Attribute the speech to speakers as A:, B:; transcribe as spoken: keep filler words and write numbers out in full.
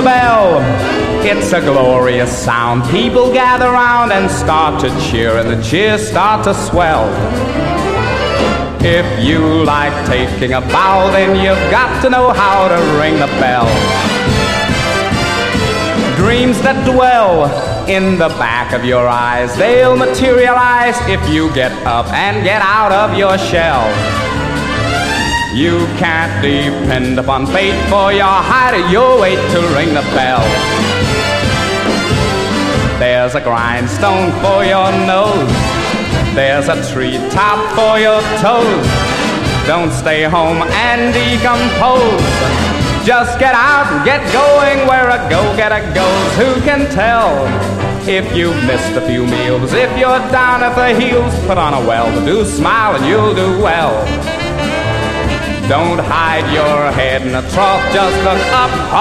A: the bell. It's a glorious sound. People gather round and start to cheer, and the cheers start to swell. If you like taking a bow, then you've got to know how to ring the bell. Dreams that dwell in the back of your eyes, they'll materialize if you get up and get out of your shell. You can't depend upon fate for your height or your weight to ring the bell. There's a grindstone for your nose, there's a treetop for your toes. Don't stay home and decompose. Just get out and get going where a go-getter goes. Who can tell if you've missed a few meals? If you're down at the heels, put on a well-to-do smile and you'll do well. Don't hide your head in a trough, just look up